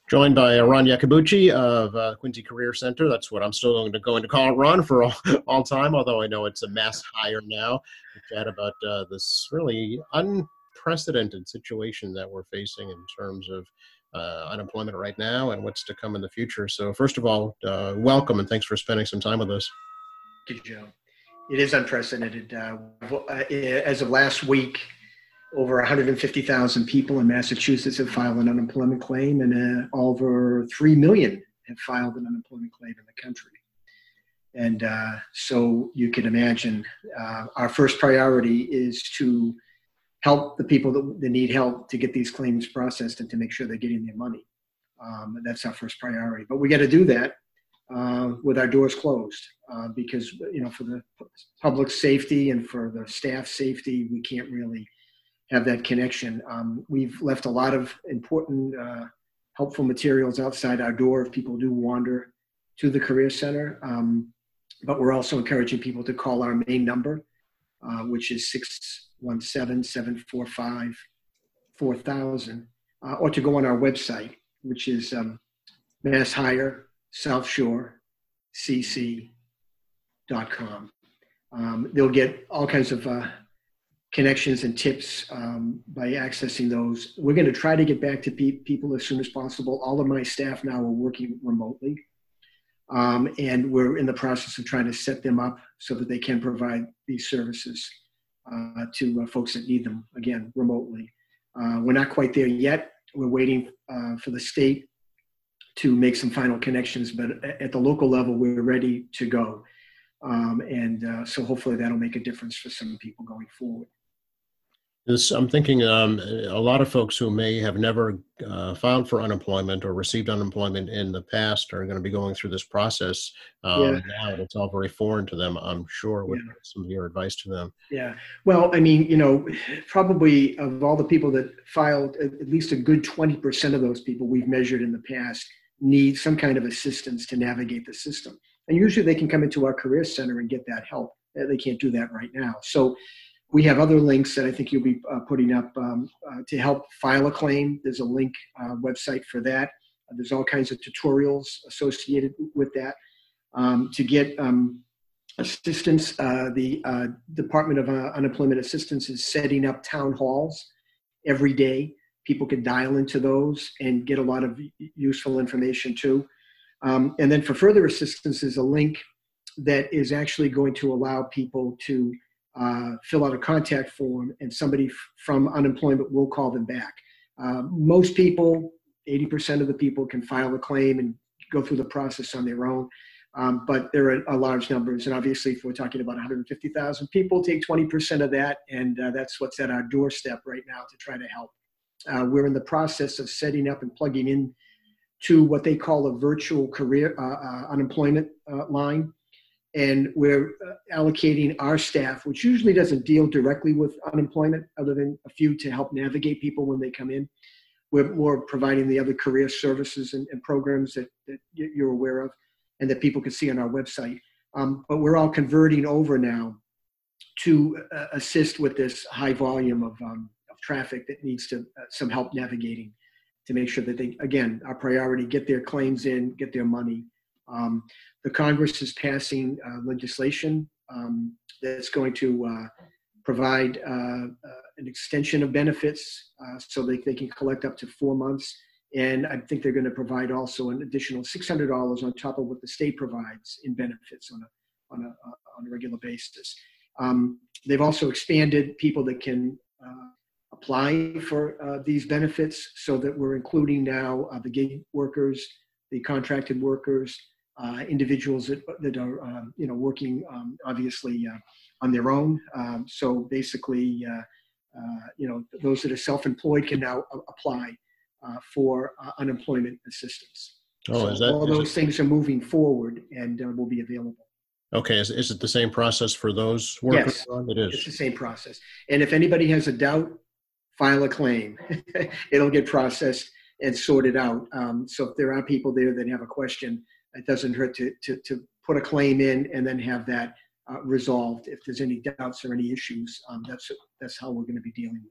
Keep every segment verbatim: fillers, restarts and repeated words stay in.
Joined by uh, Ron Yakabuchi of uh, Quincy Career Center. That's what I'm still going to going to call it, Ron, for all, all time, although I know it's a mass hire now. To chat about uh, this really unprecedented situation that we're facing in terms of uh, unemployment right now and what's to come in the future. So first of all, uh, welcome and thanks for spending some time with us. Thank you, Joe. It is unprecedented. Uh, as of last week, over one hundred fifty thousand people in Massachusetts have filed an unemployment claim, and uh, over three million have filed an unemployment claim in the country. And uh, so you can imagine uh, our first priority is to help the people that, that need help to get these claims processed and to make sure they're getting their money. Um, that's our first priority. But we got to do that uh, with our doors closed uh, because, you know, for the public safety and for the staff safety, we can't really have that connection. Um, we've left a lot of important, uh, helpful materials outside our door if people do wander to the Career Center. Um, but we're also encouraging people to call our main number, uh, which is six one seven, seven four five, four thousand, uh, or to go on our website, which is um, Mass Hire South Shore C C dot com. Um, they'll get all kinds of uh, connections and tips um, by accessing those. We're going to try to get back to pe- people as soon as possible. All of my staff now are working remotely. Um, and we're in the process of trying to set them up so that they can provide these services uh, to uh, folks that need them, again, remotely. Uh, we're not quite there yet. We're waiting uh, for the state to make some final connections, but at the local level, we're ready to go. Um, and uh, so hopefully that'll make a difference for some people going forward. This, I'm thinking um, a lot of folks who may have never uh, filed for unemployment or received unemployment in the past are going to be going through this process um, Yeah. now, and it's all very foreign to them, I'm sure. What Yeah. some of your advice to them? Yeah. Well, I mean, you know, probably of all the people that filed, at least a good twenty percent of those people we've measured in the past need some kind of assistance to navigate the system. And usually they can come into our Career Center and get that help. They can't do that right now. So we have other links that I think you'll be uh, putting up um, uh, to help file a claim. There's a link uh, website for that. Uh, there's all kinds of tutorials associated with that. Um, to get um, assistance, uh, the uh, Department of uh, Unemployment Assistance is setting up town halls every day. People can dial into those and get a lot of useful information too. Um, and then for further assistance is a link that is actually going to allow people to uh, fill out a contact form, and somebody f- from unemployment will call them back. Uh, most people, eighty percent of the people can file a claim and go through the process on their own. Um, but there are, are large numbers. And obviously, if we're talking about one hundred fifty thousand people, take twenty percent of that. And uh, that's what's at our doorstep right now to try to help. Uh, we're in the process of setting up and plugging in to what they call a virtual career uh, uh, unemployment uh, line. And we're uh, allocating our staff, which usually doesn't deal directly with unemployment other than a few to help navigate people when they come in. We're more providing the other career services and, and programs that, that you're aware of and that people can see on our website. Um, but we're all converting over now to uh, assist with this high volume of, um, of traffic that needs to uh, some help navigating to make sure that they, again, our priority, get their claims in, get their money. Um, the Congress is passing uh, legislation um, that's going to uh, provide uh, uh, an extension of benefits uh, so they, they can collect up to four months. And I think they're going to provide also an additional six hundred dollars on top of what the state provides in benefits on a, on a, on a regular basis. Um, they've also expanded people that can uh, apply for uh, these benefits so that we're including now uh, the gig workers, the contracted workers, uh, individuals that, that are um, you know, working um, obviously uh, on their own. Um, so basically, uh, uh, you know, those that are self-employed can now a- apply uh, for uh, unemployment assistance. Oh, so is that, all is those it, things are moving forward and uh, will be available. okay? Is, is it the same process for those workers? Yes, Ron? It is. it's the same process. And if anybody has a doubt, file a claim. It'll get processed and sorted out. Um, so if there are people there that have a question, it doesn't hurt to, to, to put a claim in and then have that uh, resolved. If there's any doubts or any issues, um, that's, that's how we're going to be dealing with it.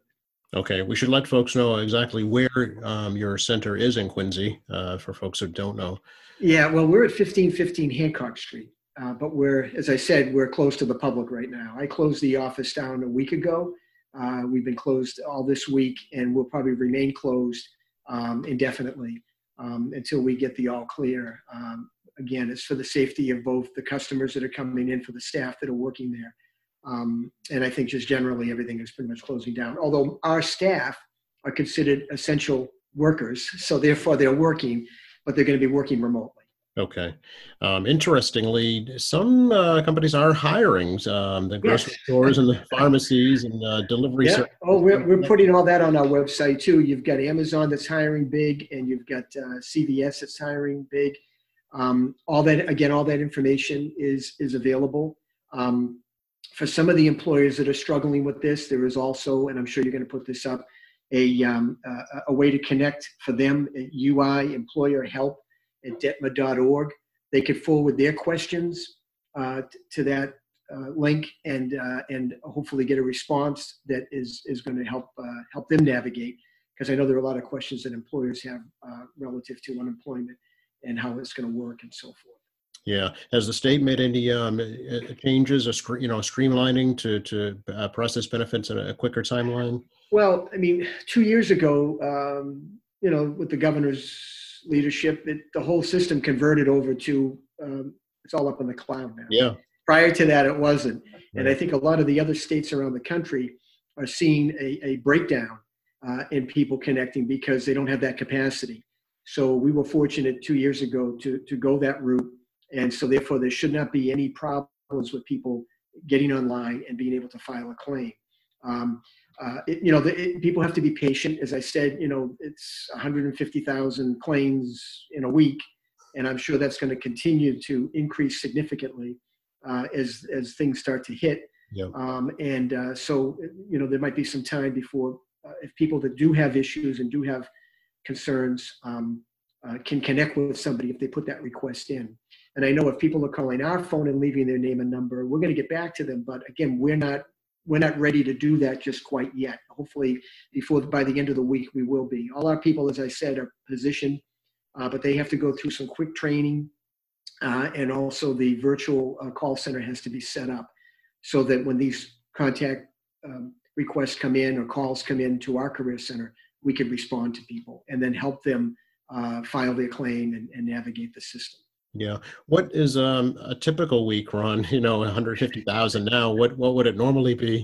Okay, we should let folks know exactly where um, your center is in Quincy, uh, for folks who don't know. Yeah, well, we're at fifteen fifteen Hancock Street, uh, but we're, as I said, we're close to the public right now. I closed the office down a week ago. Uh, we've been closed all this week, and we'll probably remain closed um, indefinitely um, until we get the all clear. Um, again, it's for the safety of both the customers that are coming in, for the staff that are working there. Um, and I think just generally everything is pretty much closing down. Although our staff are considered essential workers, so therefore they're working, but they're going to be working remotely. Okay. Um, interestingly, some uh, companies are hiring, um, the grocery Yes. stores and the pharmacies and uh, delivery Yeah. services. Oh, we're, we're putting all that on our website too. You've got Amazon that's hiring big, and you've got uh, C V S that's hiring big. Um, all that, again, all that information is, is available. Um, for some of the employers that are struggling with this, there is also, and I'm sure you're going to put this up, a, um, a, a way to connect for them at U I Employer Help at D E T M A dot org. They could forward their questions uh, t- to that uh, link, and uh, and hopefully get a response that is is going to help uh, help them navigate. Because I know there are a lot of questions that employers have uh, relative to unemployment and how it's going to work and so forth. Yeah. Has the state made any um, uh, changes, or scre- you know, streamlining to to uh, process benefits in a quicker timeline? Well, I mean, two years ago, um, you know, with the governor's leadership, it, the whole system converted over to, um, it's all up on the cloud now. Yeah. Prior to that, it wasn't. And I Right. think a lot of the other states around the country are seeing a, a breakdown uh, in people connecting because they don't have that capacity. So we were fortunate two years ago to, to go that route. And so therefore, there should not be any problems with people getting online and being able to file a claim. Um, Uh, it, you know, the, it, people have to be patient. As I said, you know, it's one hundred fifty thousand claims in a week, and I'm sure that's going to continue to increase significantly uh, as as things start to hit. Yeah. Um, and uh, so, you know, there might be some time before, uh, if people that do have issues and do have concerns um, uh, can connect with somebody if they put that request in. And I know if people are calling our phone and leaving their name and number, we're going to get back to them. But again, we're not. We're not ready to do that just quite yet. Hopefully, before by the end of the week, we will be. All our people, as I said, are positioned, uh, but they have to go through some quick training, uh, and also the virtual uh, call center has to be set up so that when these contact um, requests come in or calls come in to our career center, we can respond to people and then help them uh, file their claim and, and navigate the system. Yeah. What is um, a typical week, Ron? You know, one hundred fifty thousand now. What what would it normally be?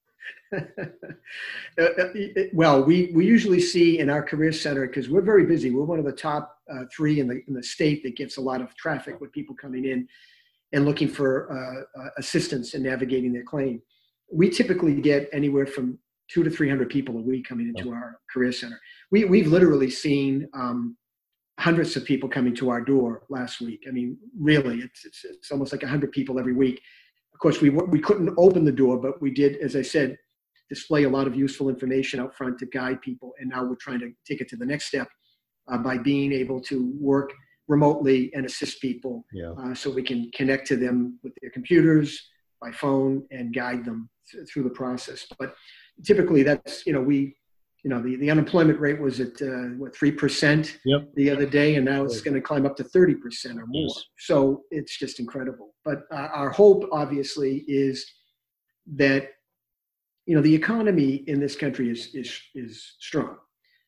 Well, we, we usually see in our career center, because we're very busy. We're one of the top uh, three in the in the state that gets a lot of traffic with people coming in and looking for uh, uh, assistance in navigating their claim. We typically get anywhere from two to three hundred people a week coming into our career center. We we've literally seen um, hundreds of people coming to our door last week. I mean, really, it's it's, it's almost like a hundred people every week. Of course, we we couldn't open the door, but we did, as I said, display a lot of useful information out front to guide people. And now we're trying to take it to the next step uh, by being able to work remotely and assist people, Yeah. uh, so we can connect to them with their computers, by phone, and guide them th- through the process. But typically, that's you know we. You know, the, the unemployment rate was at, uh, what, three percent Yep. the other day, and now it's going to climb up to thirty percent or more. Yes. So it's just incredible. But uh, our hope, obviously, is that, you know, the economy in this country is, is, is strong.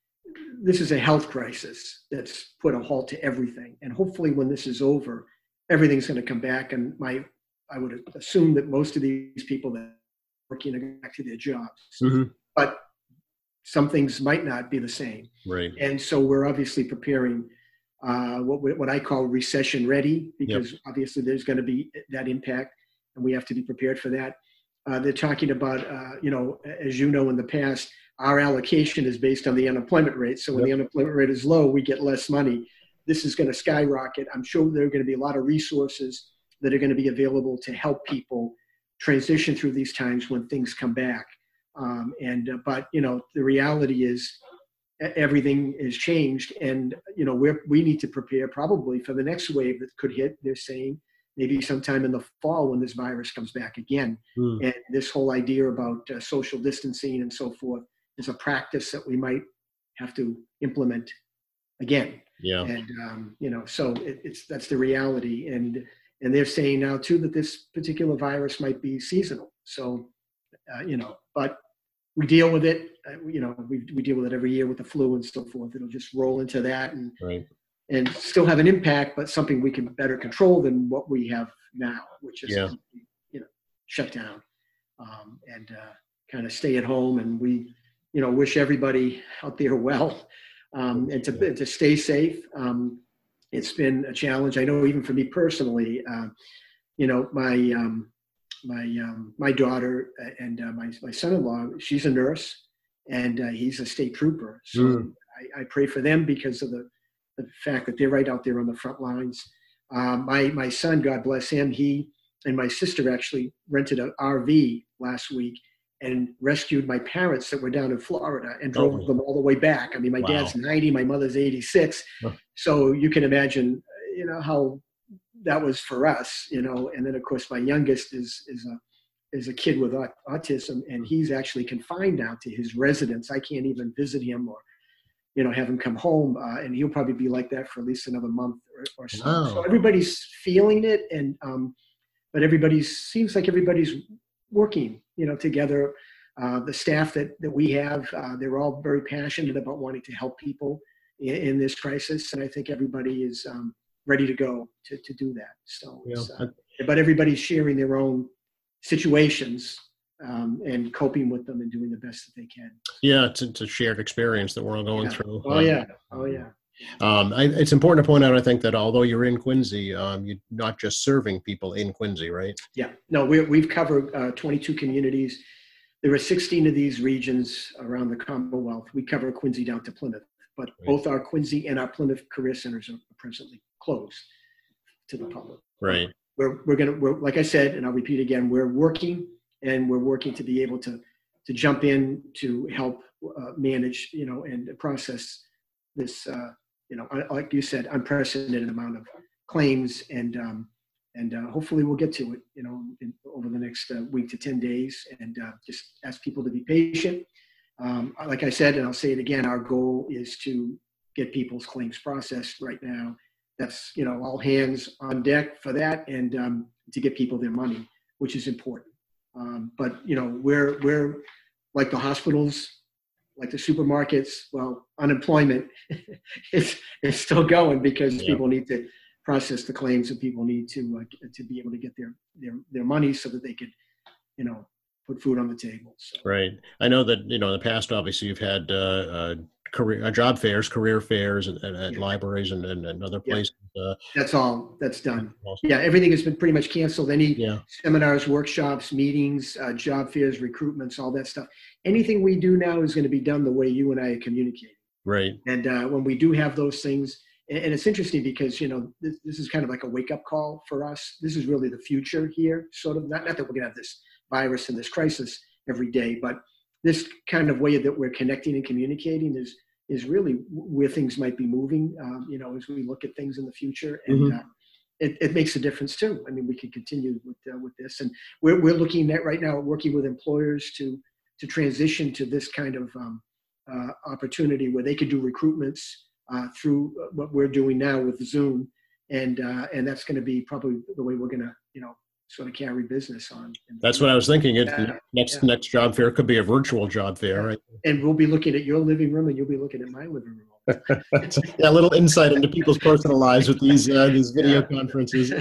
This is a health crisis that's put a halt to everything. And hopefully when this is over, everything's going to come back. And my, I would assume that most of these people that are working are going back to their jobs. Mm-hmm. But some things might not be the same. Right. And so we're obviously preparing uh, what we- what I call recession ready, because yep. obviously there's going to be that impact, and we have to be prepared for that. Uh, they're talking about, uh, you know, as you know, in the past, our allocation is based on the unemployment rate. So when yep. the unemployment rate is low, we get less money. This is going to skyrocket. I'm sure there are going to be a lot of resources that are going to be available to help people transition through these times when things come back. Um, and, uh, but, you know, the reality is everything has changed, and, you know, we're, we need to prepare probably for the next wave that could hit. They're saying maybe sometime in the fall when this virus comes back again. Mm. And this whole idea about uh, social distancing and so forth, is a practice that we might have to implement again. Yeah. And, um, you know, so it, it's, that's the reality. And, and they're saying now too, that this particular virus might be seasonal. So, uh, you know, but we deal with it, uh, you know, we, we deal with it every year with the flu and so forth. It'll just roll into that and, right. and still have an impact, but something we can better control than what we have now, which is, yeah. you know, shut down, um, and, uh, kind of stay at home. And we, you know, wish everybody out there well, um, and to, yeah. to stay safe. Um, it's been a challenge. I know even for me personally, uh, you know, my, um, my, um, my daughter and uh, my, my son-in-law, she's a nurse and uh, he's a state trooper. So mm. I, I pray for them because of the, the fact that they're right out there on the front lines. Um, my, my son, God bless him, he and my sister actually rented an R V last week and rescued my parents that were down in Florida and drove oh. them all the way back. I mean, my wow. dad's ninety, my mother's eighty-six. Huh. So you can imagine, you know, how that was for us, you know. And then of course my youngest is, is a, is a kid with autism, and he's actually confined now to his residence. I can't even visit him or, you know, have him come home. Uh, and he'll probably be like that for at least another month or, or so. Wow. So everybody's feeling it. And, um, but everybody's, seems like everybody's working, you know, together. Uh, the staff that, that we have, uh, they're all very passionate about wanting to help people in, in this crisis. And I think everybody is um, ready to go to, to do that. So, yeah. uh, but everybody's sharing their own situations um, and coping with them and doing the best that they can. Yeah, it's, it's a shared experience that we're all going yeah. through. Oh, um, yeah. Oh, yeah. Um, I, it's important to point out, I think, that although you're in Quincy, um, you're not just serving people in Quincy, right? Yeah. No, we're, we've covered uh, twenty-two communities. There are sixteen of these regions around the Commonwealth. We cover Quincy down to Plymouth, but right. both our Quincy and our Plymouth Career Centers are presently closed to the public. Right. We're, we're going to, we're, like I said, and I'll repeat again, we're working and we're working to be able to, to jump in to help uh, manage, you know, and process this, uh, you know, like you said, unprecedented amount of claims, and um, and uh, hopefully we'll get to it, you know, in, over the next uh, week to ten days, and uh, just ask people to be patient. Um, like I said, and I'll say it again, our goal is to get people's claims processed right now. That's, you know, all hands on deck for that, and um, to get people their money, which is important. Um, but you know, we're we're like the hospitals, like the supermarkets. Well, unemployment is is still going because yeah. people need to process the claims, and people need to uh, to be able to get their their their money so that they could, you know, put food on the table. So. Right. I know that, you know, in the past, obviously, you've had uh, uh, career uh, job fairs, career fairs, and, and at yeah. libraries and, and, and other places. Yeah. Uh, that's all. That's done. Awesome. Yeah, everything has been pretty much canceled. Any yeah. seminars, workshops, meetings, uh, job fairs, recruitments, all that stuff. Anything we do now is going to be done the way you and I are communicating. Right. And uh, when we do have those things, and, and it's interesting because, you know, this, this is kind of like a wake-up call for us. This is really the future here, sort of. Not, not that we're going to have this virus and this crisis every day, but this kind of way that we're connecting and communicating is is really where things might be moving, um, you know, as we look at things in the future. And mm-hmm. uh, it, it makes a difference too. I mean, we can continue with uh, with this. And we're, we're looking at right now, working with employers to to transition to this kind of um, uh, opportunity where they could do recruitments uh, through what we're doing now with Zoom. And uh, and that's going to be probably the way we're going to, you know, sort of carry business on. That's what I was thinking. It, yeah, next yeah. next job fair could be a virtual job fair, right? And we'll be looking at your living room, and you'll be looking at my living room. Yeah, a little insight into people's personal lives with these uh, these video yeah. conferences.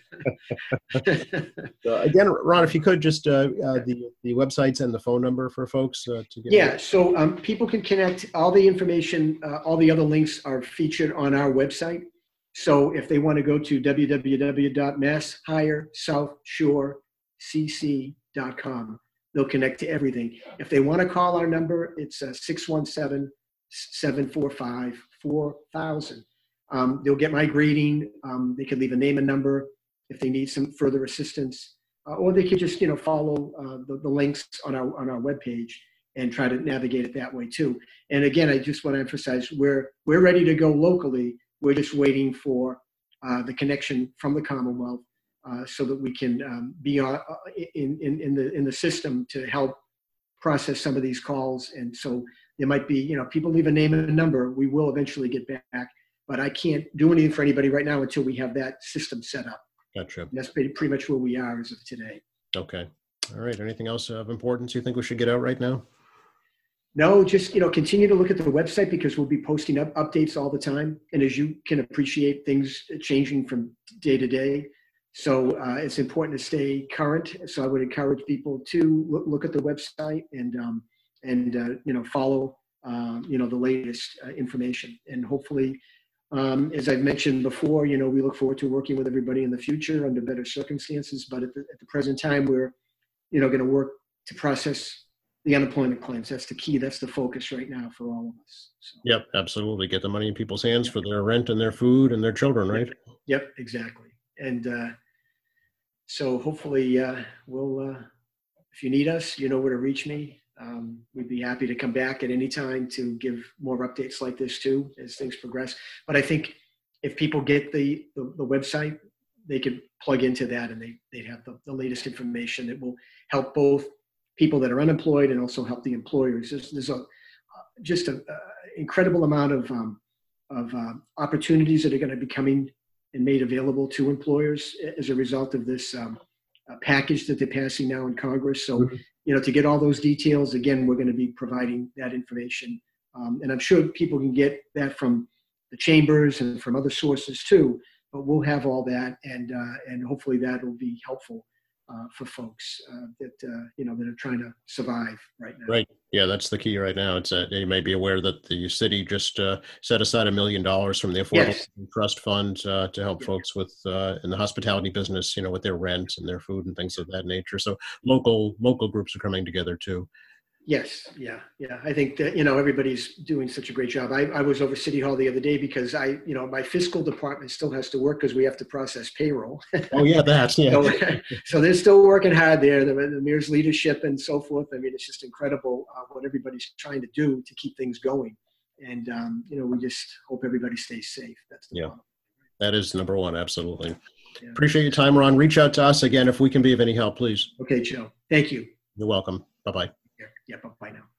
So again, Ron, if you could just uh, uh, the the websites and the phone number for folks uh, to get. Yeah, in. so um, people can connect. All the information, uh, all the other links are featured on our website. So if they want to go to w w w dot mass hire south shore c c dot com, they'll connect to everything. If they want to call our number, it's uh, six one seven, seven four five, four thousand. Um, they'll get my greeting. Um, they could leave a name and number if they need some further assistance, uh, or they could just, you know, follow uh, the, the links on our on our webpage and try to navigate it that way too. And again, I just want to emphasize we're we're ready to go locally. We're just waiting for uh, the connection from the Commonwealth uh, so that we can um, be on, uh, in, in, in, the, in the system to help process some of these calls. And so there might be, you know, people leave a name and a number, we will eventually get back. But I can't do anything for anybody right now until we have that system set up. Gotcha. And that's pretty, pretty much where we are as of today. Okay. All right. Anything else of importance you think we should get out right now? No, just, you know, continue to look at the website because we'll be posting up updates all the time. And as you can appreciate, things changing from day to day. So uh, it's important to stay current. So I would encourage people to look, look at the website and, um, and uh, you know, follow, um, you know, the latest uh, information. And hopefully, um, as I've mentioned before, you know, we look forward to working with everybody in the future under better circumstances. But at the, at the present time, we're, you know, going to work to process the unemployment claims. That's the key. That's the focus right now for all of us. So. Yep, absolutely. Get the money in people's hands for their rent and their food and their children, right? Yep, yep, exactly. And uh, so hopefully uh, we'll, uh, if you need us, you know where to reach me. Um, we'd be happy to come back at any time to give more updates like this too as things progress. But I think if people get the, the, the website, they could plug into that and they, they'd have the, the latest information that will help both people that are unemployed and also help the employers. There's, there's a, just an incredible amount of, um, of uh, opportunities that are going to be coming and made available to employers as a result of this um, uh, package that they're passing now in Congress. So, mm-hmm. you know, to get all those details, again, we're going to be providing that information. Um, and I'm sure people can get that from the chambers and from other sources too, but we'll have all that and, uh, and hopefully that will be helpful Uh, for folks uh, that, uh, you know, that are trying to survive right now. Right. Yeah, that's the key right now. It's uh, you may be aware that the city just uh, set aside a million dollars from the Affordable Yes. Trust Fund uh, to help Yeah. folks with uh, in the hospitality business, you know, with their rent and their food and things of that nature. So local local groups are coming together too. Yes. Yeah. Yeah. I think that, you know, everybody's doing such a great job. I, I was over City Hall the other day because I, you know, my fiscal department still has to work because we have to process payroll. Oh yeah, that's yeah. so, so they're still working hard there. The, the mayor's leadership and so forth. I mean, it's just incredible uh, what everybody's trying to do to keep things going. And, um, you know, we just hope everybody stays safe. That's the Yeah. problem. That is number one. Absolutely. Yeah. Appreciate your time, Ron. Reach out to us again if we can be of any help, please. Okay, Joe. Thank you. You're welcome. Bye-bye. Yeah, yeah, bye now.